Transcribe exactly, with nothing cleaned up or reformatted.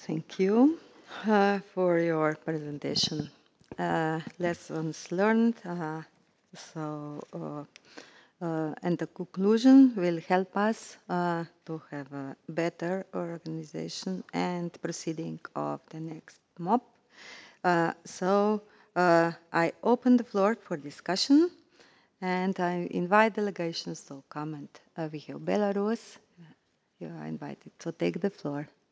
Thank you uh, for your presentation. Uh, lessons learned. Uh, so, uh, uh, and the conclusion will help us uh, to have a better organization and proceeding of the next MOP. Uh, so, uh, I open the floor for discussion, and I invite delegations to comment. Uh, we have Belarus. You are invited to take the floor.